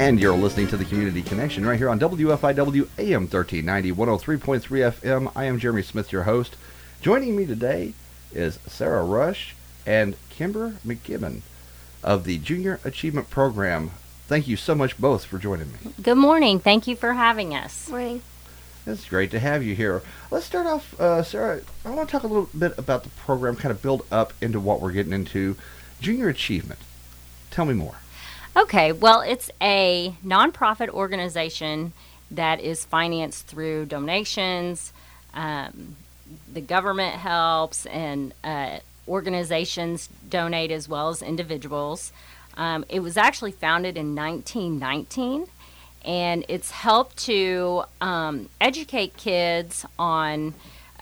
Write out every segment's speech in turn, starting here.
And you're listening to the Community Connection right here on WFIW AM 1390, 103.3 FM. I am Jeremy Smith, your host. Joining me today is Sarah Rush and Kimber McKibben of the Junior Achievement Program. Thank you so much both for joining me. Good morning. Thank you for having us. Morning. It's great to have you here. Let's start off, Sarah, I want to talk a little bit about the program, kind of build up into what we're getting into. Junior Achievement. Tell me more. Okay, well, it's a nonprofit organization that is financed through donations. The government helps, and organizations donate as well as individuals. It was actually founded in 1919, and it's helped to educate kids on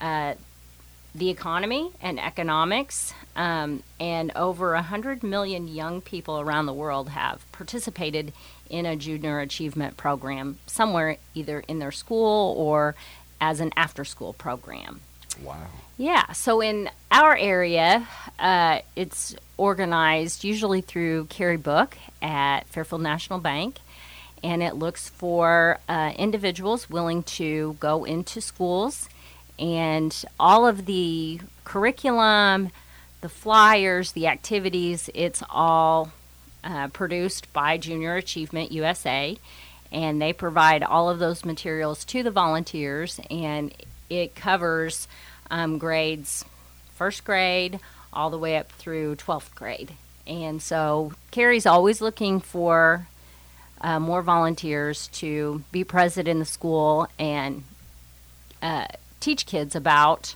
the economy and economics, and over 100 million young people around the world have participated in a Junior Achievement Program somewhere, either in their school or as an after-school program. Wow. Yeah, so in our area, it's organized usually through Carrie Book at Fairfield National Bank, and it looks for individuals willing to go into schools, and all of the curriculum, the flyers, the activities, it's all produced by Junior Achievement USA, and they provide all of those materials to the volunteers, and it covers grades first grade all the way up through 12th grade. And so Carrie's always looking for more volunteers to be present in the school and teach kids about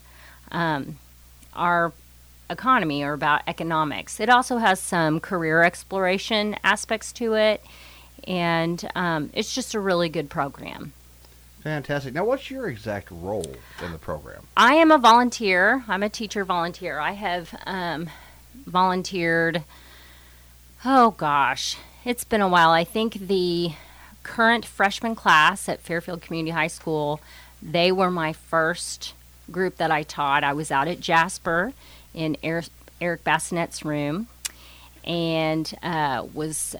our economy or about economics. It also has some career exploration aspects to it, and it's just a really good program. Fantastic. Now, what's your exact role in the program? I am a volunteer. I'm a teacher volunteer. I have volunteered, it's been a while. I think the current freshman class at Fairfield Community High School, they were my first group that I taught. I was out at Jasper in Eric Bassinet's room, and that was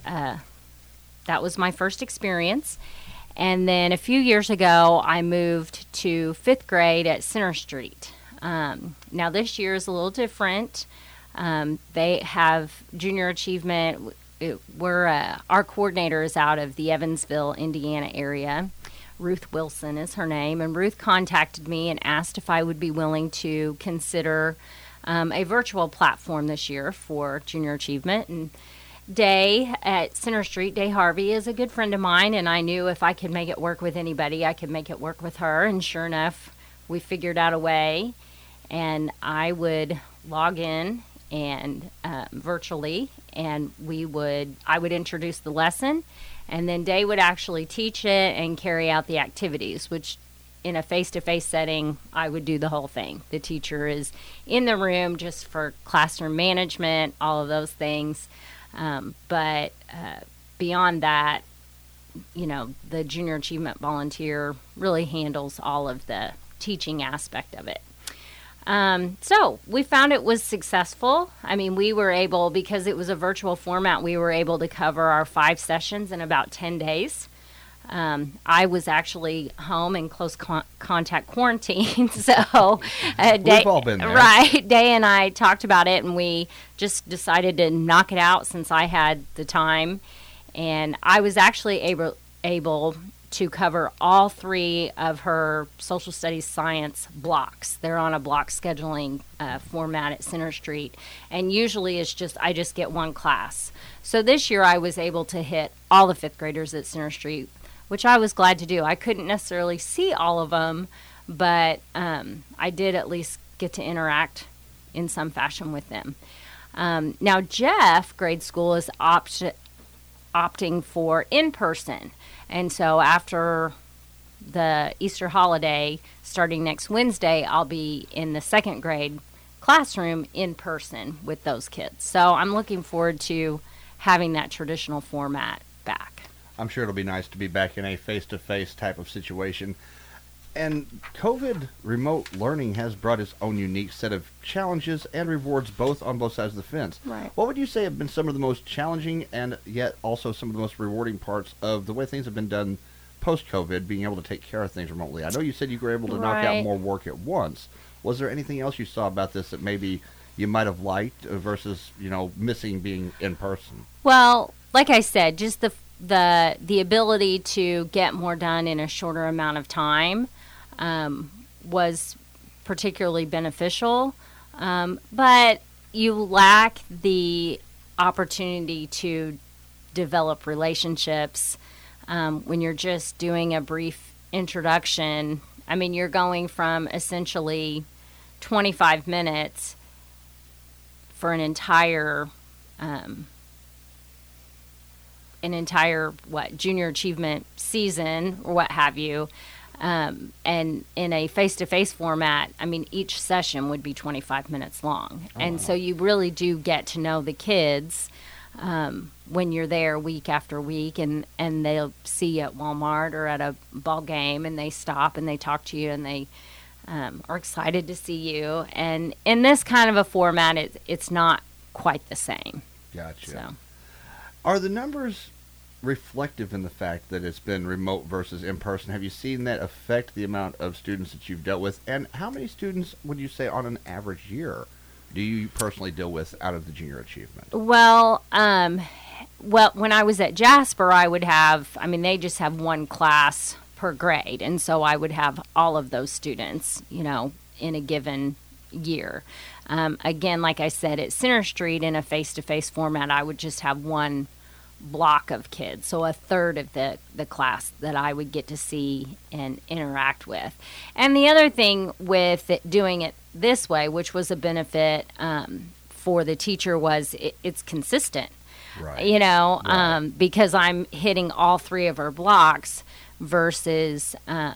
my first experience. And then a few years ago, I moved to 5th grade at Center Street. Now this year is a little different. They have Junior Achievement. Our coordinator is out of the Evansville, Indiana area. Ruth Wilson is her name, and Ruth contacted me and asked if I would be willing to consider a virtual platform this year for Junior Achievement. And Day at Center Street, Day Harvey, is a good friend of mine, and I knew if I could make it work with anybody, I could make it work with her. And sure enough, we figured out a way, and I would log in and virtually, and I would introduce the lesson, and then Day would actually teach it and carry out the activities, which in a face-to-face setting, I would do the whole thing. The teacher is in the room just for classroom management, all of those things. But beyond that, the Junior Achievement volunteer really handles all of the teaching aspect of it. So we found it was successful. I mean, we were able, because it was a virtual format, we were able to cover our 5 sessions in about 10 days. I was actually home in close contact quarantine, so We've all been there. Right, Day and I talked about it, and we just decided to knock it out since I had the time, and I was actually able to cover all 3 of her social studies science blocks. They're on a block scheduling format at Center Street, and usually I just get one class. So this year I was able to hit all the 5th graders at Center Street, which I was glad to do. I couldn't necessarily see all of them, but I did at least get to interact in some fashion with them. Now, Jeff Grade School is opting for in-person, and so after the Easter holiday, starting next Wednesday, I'll be in the 2nd grade classroom in person with those kids. So I'm looking forward to having that traditional format back. I'm sure it'll be nice to be back in a face-to-face type of situation. And COVID remote learning has brought its own unique set of challenges and rewards on both sides of the fence. Right. What would you say have been some of the most challenging and yet also some of the most rewarding parts of the way things have been done post-COVID, being able to take care of things remotely? I know you said you were able to knock out Right. more work at once. Was there anything else you saw about this that maybe you might have liked versus, missing being in person? Well, like I said, just the ability to get more done in a shorter amount of time was particularly beneficial. But you lack the opportunity to develop relationships when you're just doing a brief introduction. I mean, you're going from essentially 25 minutes for an entire junior achievement season or what have you, and in a face-to-face format, I mean, each session would be 25 minutes long. Oh, And wow. so you really do get to know the kids when you're there week after week, and they'll see you at Walmart or at a ball game, and they stop and they talk to you, and they are excited to see you. And in this kind of a format, it's not quite the same. Gotcha. So. Are the numbers reflective in the fact that it's been remote versus in person? Have you seen that affect the amount of students that you've dealt with? And how many students would you say on an average year do you personally deal with out of the junior achievement? Well, when I was at Jasper, they just have one class per grade. And so I would have all of those students, in a given year. Again, like I said, at Center Street in a face-to-face format, I would just have one block of kids, so a third of the class that I would get to see and interact with. And the other thing with doing it this way, which was a benefit for the teacher, was it's consistent. Right. Right. Because I'm hitting all three of our blocks versus,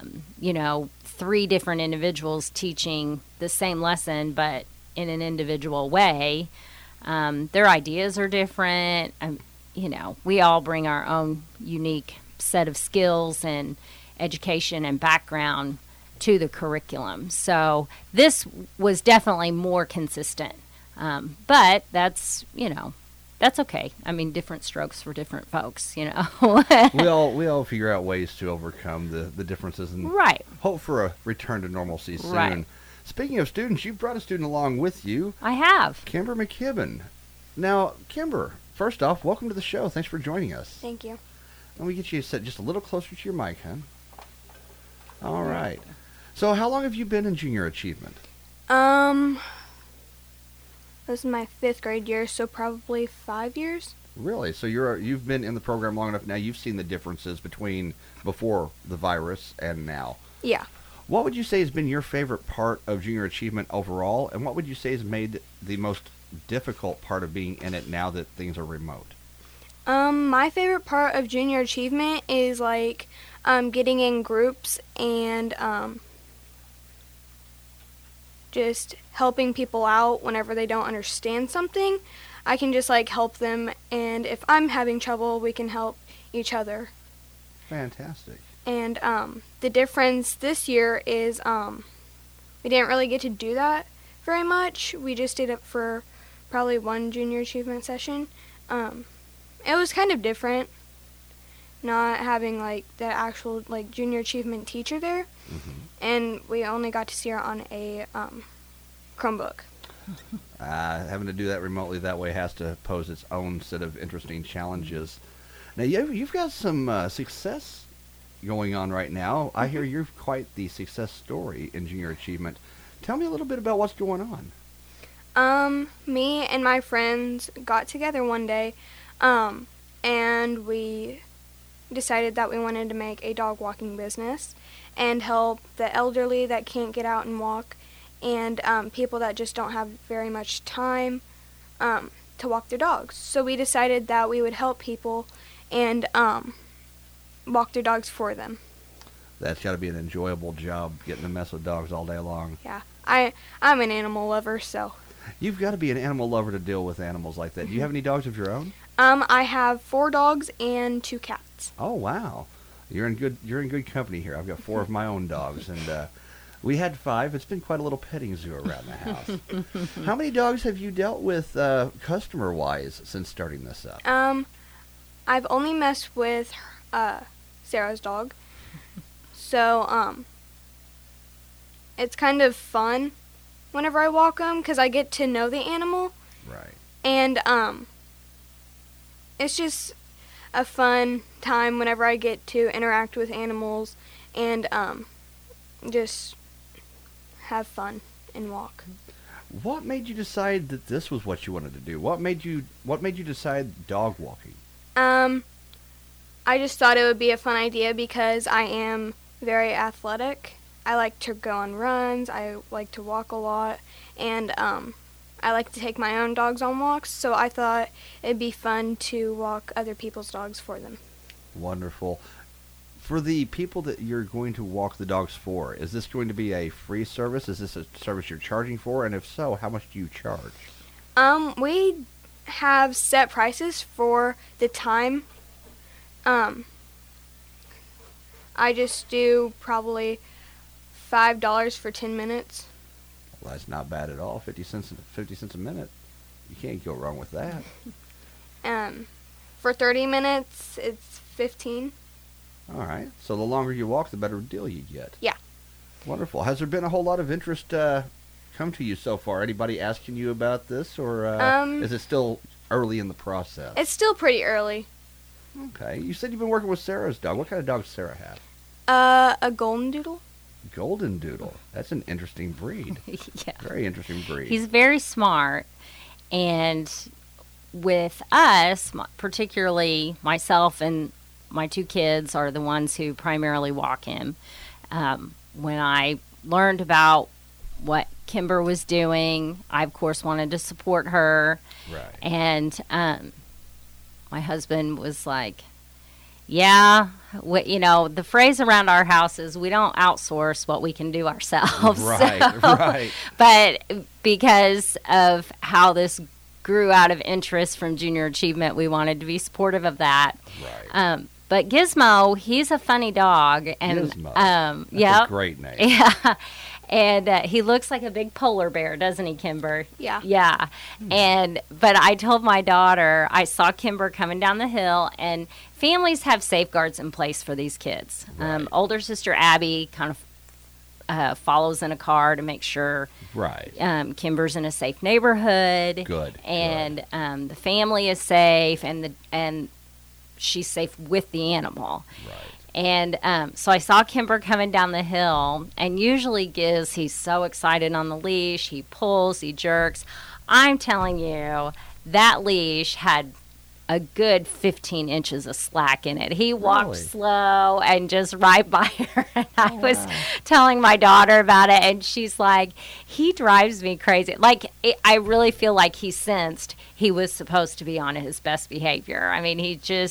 3 different individuals teaching the same lesson, but in an individual way. Their ideas are different. We all bring our own unique set of skills and education and background to the curriculum. So this was definitely more consistent. But that's okay. I mean, different strokes for different folks, we all figure out ways to overcome the differences and Right. hope for a return to normalcy soon. Right. Speaking of students, you've brought a student along with you, I have. Kimber McKibben. Now, Kimber, first off, welcome to the show. Thanks for joining us. Thank you. Let me get you set just a little closer to your mic, hon. All right. So how long have you been in junior achievement? This is my 5th grade year, so probably 5 years. Really? So you've been in the program long enough now. You've seen the differences between before the virus and now. Yeah. What would you say has been your favorite part of junior achievement overall, and what would you say has made the most difficult part of being in it now that things are remote? My favorite part of junior achievement is getting in groups and just helping people out whenever they don't understand something. I can just help them, and if I'm having trouble, we can help each other. Fantastic. And the difference this year is we didn't really get to do that very much. We just did it for probably one junior achievement session. It was kind of different not having the actual junior achievement teacher there. Mm-hmm. And we only got to see her on a Chromebook. Having to do that remotely that way has to pose its own set of interesting challenges. Now, you've got some success going on right now. I hear you're quite the success story in junior achievement. Tell me a little bit about what's going on. Me and my friends got together one day, and we decided that we wanted to make a dog walking business and help the elderly that can't get out and walk, and people that just don't have very much time to walk their dogs. So we decided that we would help people and walk their dogs for them. That's got to be an enjoyable job, getting to mess with dogs all day long. Yeah, I'm an animal lover, so. You've got to be an animal lover to deal with animals like that. Do you have any dogs of your own? I have 4 dogs and 2 cats. Oh, wow. You're in good company here. I've got 4 of my own dogs, and we had 5. It's been quite a little petting zoo around the house. How many dogs have you dealt with customer-wise since starting this up? I've only messed with Sarah's dog. So, it's kind of fun whenever I walk them because I get to know the animal. Right. And, it's just a fun time whenever I get to interact with animals and, just have fun and walk. What made you decide that this was what you wanted to do? What made you decide dog walking? I just thought it would be a fun idea because I am very athletic. I like to go on runs, I like to walk a lot, and I like to take my own dogs on walks, so I thought it'd be fun to walk other people's dogs for them. Wonderful. For the people that you're going to walk the dogs for, is this going to be a free service? Is this a service you're charging for? And if so, how much do you charge? We have set prices for the time. I just do probably $5 for 10 minutes. Well, that's not bad at all. 50 cents a minute. You can't go wrong with that. For 30 minutes, it's 15. All right. So the longer you walk, the better deal you get. Yeah. Wonderful. Has there been a whole lot of interest come to you so far? Anybody asking you about this, or is it still early in the process? It's still pretty early. Okay. You said you've been working with Sarah's dog. What kind of dog does Sarah have? A golden doodle. Golden doodle. That's an interesting breed. Yeah. Very interesting breed. He's very smart, and with us, particularly myself and my 2 kids are the ones who primarily walk him. When I learned about what Kimber was doing, I, of course, wanted to support her. Right. And my husband was like, yeah, the phrase around our house is we don't outsource what we can do ourselves. Right, right. But because of how this grew out of interest from Junior Achievement, we wanted to be supportive of that. Right. But Gizmo, he's a funny dog. And, Gizmo. That's a great name. Yeah. And he looks like a big polar bear, doesn't he, Kimber? Yeah. Yeah. But I told my daughter, I saw Kimber coming down the hill, and families have safeguards in place for these kids. Right. Older sister Abby kind of follows in a car to make sure Right. Kimber's in a safe neighborhood. Good. And the family is safe, and she's safe with the animal. Right. And so I saw Kimber coming down the hill, and usually Giz, he's so excited on the leash, he pulls, he jerks. I'm telling you, that leash had a good 15 inches of slack in it. He walked slow and just right by her. And I was telling my daughter about it, and she's like, he drives me crazy. I really feel like he sensed he was supposed to be on his best behavior. I mean,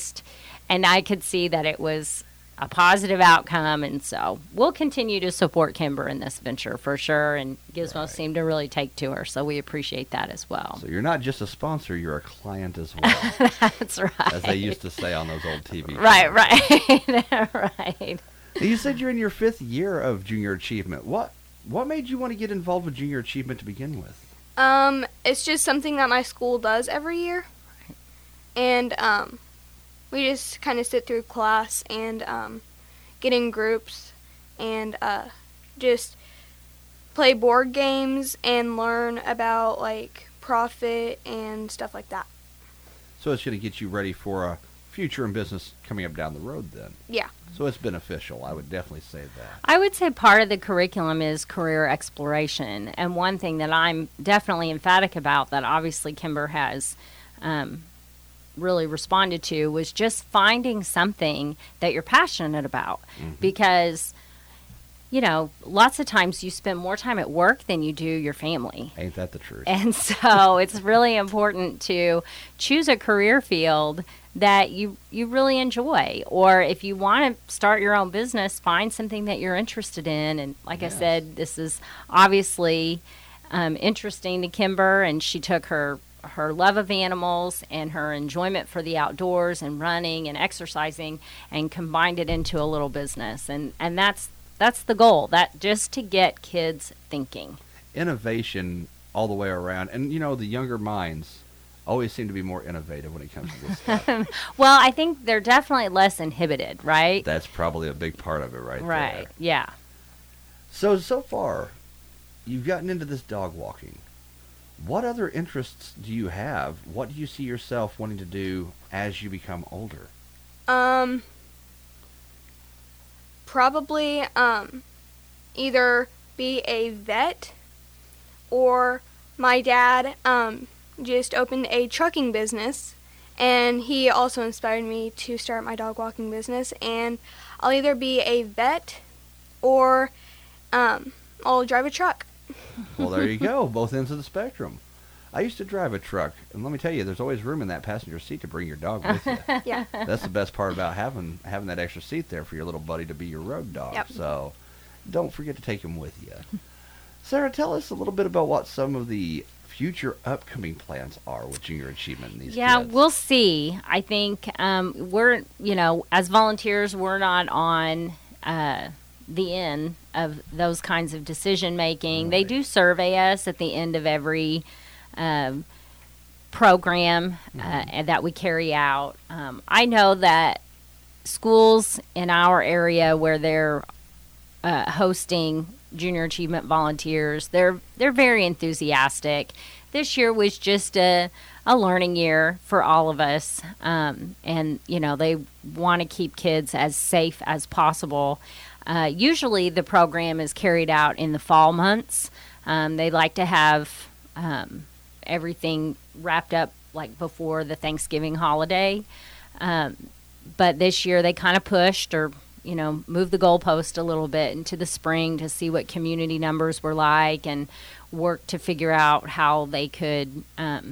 and I could see that it was a positive outcome, and so we'll continue to support Kimber in this venture for sure, and Gizmo seemed to really take to her, so we appreciate that as well. So you're not just a sponsor, you're a client as well. That's right. As they used to say on those old TV shows. Right. Right. You said you're in your 5th year of Junior Achievement. What made you want to get involved with Junior Achievement to begin with? It's just something that my school does every year, and we just kind of sit through class and get in groups and just play board games and learn about profit and stuff like that. So it's going to get you ready for a future in business coming up down the road then. Yeah. So it's beneficial. I would definitely say that. I would say part of the curriculum is career exploration. And one thing that I'm definitely emphatic about that obviously Kimber has really responded to was just finding something that you're passionate about. Mm-hmm. Because, lots of times you spend more time at work than you do your family. Ain't that the truth? And so it's really important to choose a career field that you really enjoy. Or if you want to start your own business, find something that you're interested in. And like I said, this is obviously interesting to Kimber, and she took her her love of animals and her enjoyment for the outdoors and running and exercising, and combined it into a little business. And that's the goal, that just to get kids thinking. Innovation all the way around. And, you know, the younger minds always seem to be more innovative when it comes to this stuff. Well, I think they're definitely less inhibited, right? That's probably a big part of it right there. Right, yeah. So far, you've gotten into this dog walking. What other interests do you have? What do you see yourself wanting to do as you become older? Probably either be a vet, or my dad just opened a trucking business, and he also inspired me to start my dog walking business. And I'll either be a vet or I'll drive a truck. Well, there you go. Both ends of the spectrum. I used to drive a truck, and let me tell you, there's always room in that passenger seat to bring your dog with you. Yeah. That's the best part about having that extra seat there for your little buddy to be your road dog. Yep. So don't forget to take him with you. Sarah, tell us a little bit about what some of the future upcoming plans are with Junior Achievement and these kids. We'll see. I think we're, as volunteers, we're not on the end of those kinds of decision making. Right. They do survey us at the end of every program that we carry out. I know that schools in our area where they're hosting Junior Achievement volunteers, they're very enthusiastic. This year was just a learning year for all of us, and they want to keep kids as safe as possible. Usually the program is carried out in the fall months. They like to have everything wrapped up like before the Thanksgiving holiday, but this year they kind of pushed or moved the goalpost a little bit into the spring to see what community numbers were like and work to figure out how they could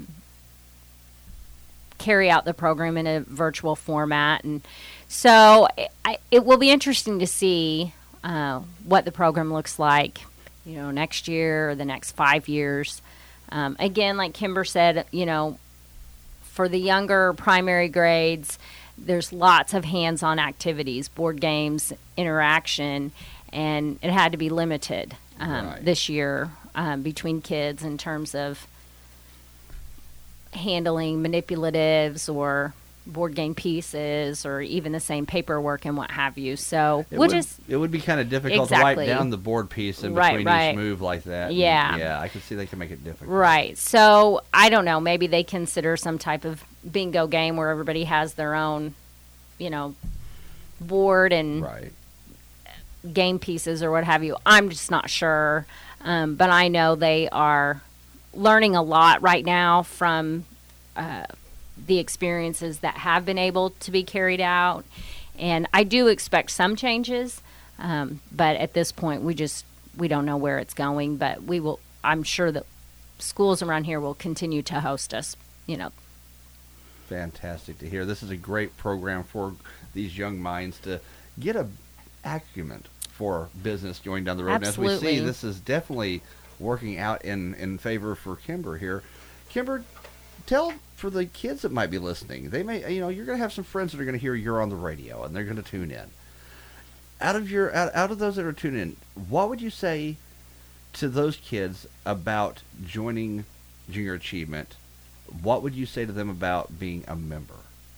carry out the program in a virtual format. And so it will be interesting to see what the program looks like, next year or the next 5 years. Again, like Kimber said, for the younger primary grades, there's lots of hands-on activities, board games, interaction, and it had to be limited Right. this year between kids in terms of handling manipulatives or board game pieces or even the same paperwork and what have you. So It would be kind of difficult to Exactly. write down the board piece in Right, between right. each move like that. Yeah. Yeah, I can see they can make it difficult. Right. So I don't know. Maybe they consider some type of bingo game where everybody has their own, board and Right. game pieces or what have you. I'm just not sure. But I know they are learning a lot right now from the experiences that have been able to be carried out. And I do expect some changes. But at this point, we don't know where it's going. But I'm sure that schools around here will continue to host us, Fantastic to hear. This is a great program for these young minds to get a acumen for business going down the road. And as we see, Absolutely. this is definitely working out in favor for Kimber here. Kimber, tell for the kids that might be listening, they may, you're going to have some friends that are going to hear you're on the radio and they're going to tune in. Out of those that are tuning in, what would you say to those kids about joining Junior Achievement? What would you say to them about being a member?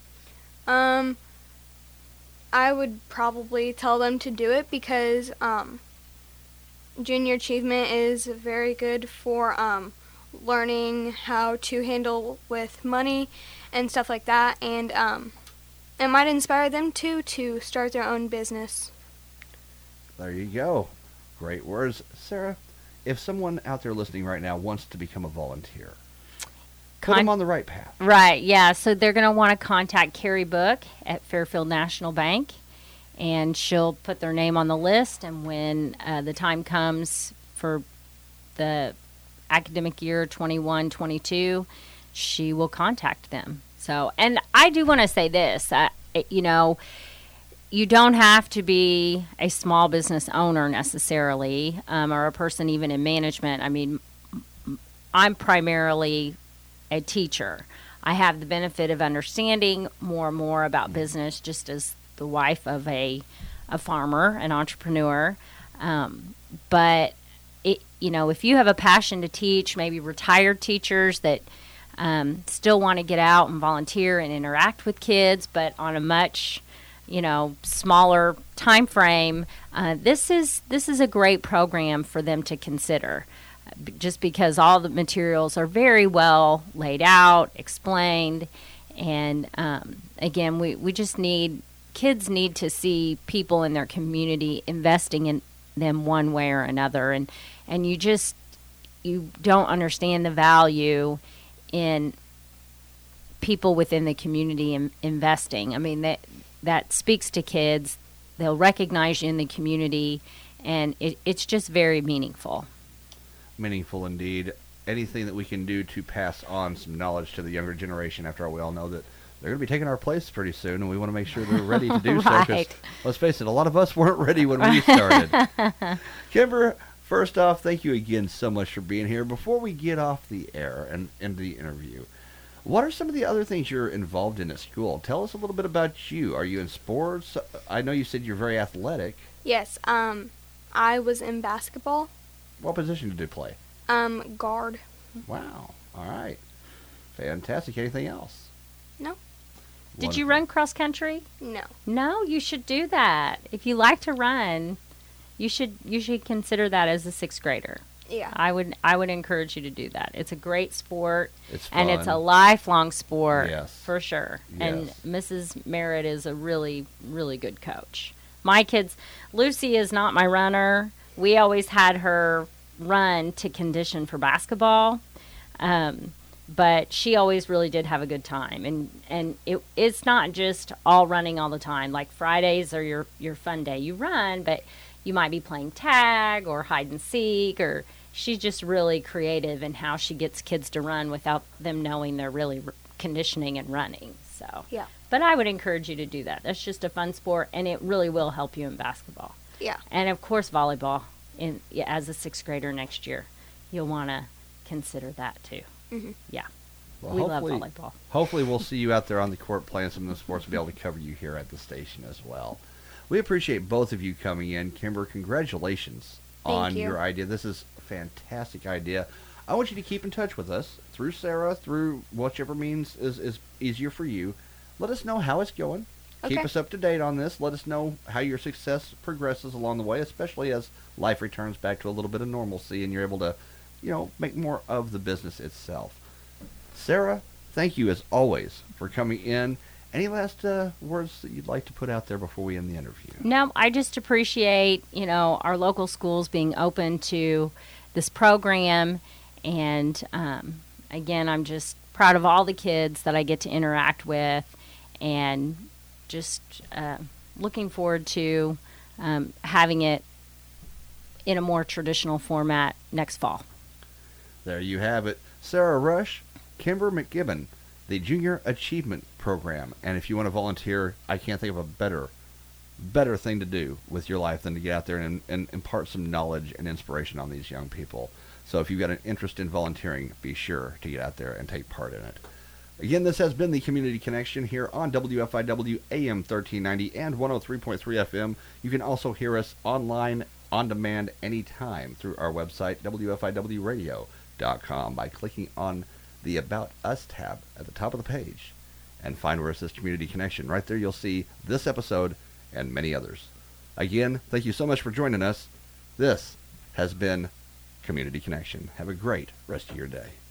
I would probably tell them to do it because Junior Achievement is very good for learning how to handle with money and stuff like that, and it might inspire them to start their own business. There you go. Great words. Sarah, if someone out there listening right now wants to become a volunteer, put them on the right path. Right, yeah. So they're going to want to contact Carrie Book at Fairfield National Bank, and she'll put their name on the list. And when the time comes for the academic year 21-22, she will contact them. So, and I do want to say this, you don't have to be a small business owner necessarily, or a person even in management. I mean, I'm primarily a teacher. I have the benefit of understanding more and more about business just as the wife of a farmer, an entrepreneur. But if you have a passion to teach, maybe retired teachers that still want to get out and volunteer and interact with kids, but on a much smaller time frame, this is a great program for them to consider. Just because all the materials are very well laid out, explained, and again, we just kids need to see people in their community investing in them one way or another, and you don't understand the value in people within the community investing. I mean, that speaks to kids. They'll recognize you in the community, and it's just very meaningful. Meaningful indeed. Anything that we can do to pass on some knowledge to the younger generation. After all, we all know that they're going to be taking our place pretty soon, and we want to make sure they're ready to do so. Because, let's face it, a lot of us weren't ready when we started. Kimber, first off, thank you again so much for being here. Before we get off the air and into the interview, what are some of the other things you're involved in at school? Tell us a little bit about you. Are you in sports? I know you said you're very athletic. Yes, I was in basketball. What position did you play? Guard. Wow. All right. Fantastic. Anything else? No. Did you run cross country? No. No, you should do that. If you like to run, you should consider that as a 6th grader. Yeah. I would encourage you to do that. It's a great sport. It's fun. And it's a lifelong sport. Yes. For sure. Yes. And Mrs. Merritt is a really, really good coach. My kids, Lucy is not my runner. We always had her run to condition for basketball. But she always really did have a good time. And it's not just all running all the time. Like Fridays are your fun day. You run, but you might be playing tag or hide and seek, or she's just really creative in how she gets kids to run without them knowing they're really conditioning and running. So, yeah. But I would encourage you to do that. That's just a fun sport, and it really will help you in basketball. Yeah. And, of course, volleyball as a 6th grader next year. You'll want to consider that, too. Mm-hmm. Yeah. Well, we love volleyball. Hopefully we'll see you out there on the court playing some of the sports and be able to cover you here at the station as well. We appreciate both of you coming in. Kimber, congratulations on your idea. This is a fantastic idea. I want you to keep in touch with us through Sarah, through whichever means is easier for you. Let us know how it's going. Okay. Keep us up to date on this. Let us know how your success progresses along the way, especially as life returns back to a little bit of normalcy and you're able to, make more of the business itself. Sarah, thank you as always for coming in. Any last words that you'd like to put out there before we end the interview? No, I just appreciate, our local schools being open to this program. And, again, I'm just proud of all the kids that I get to interact with and just looking forward to having it in a more traditional format next fall. There you have it. Sarah Rush, Kimber McGibbon, the Junior Achievement Program. And if you want to volunteer, I can't think of a better thing to do with your life than to get out there and impart some knowledge and inspiration on these young people. So if you've got an interest in volunteering, be sure to get out there and take part in it. Again, this has been the Community Connection here on WFIW AM 1390 and 103.3 FM. You can also hear us online, on demand, anytime through our website, WFIWradio.com, by clicking on the About Us tab at the top of the page and find where it says Community Connection. Right there you'll see this episode and many others. Again, thank you so much for joining us. This has been Community Connection. Have a great rest of your day.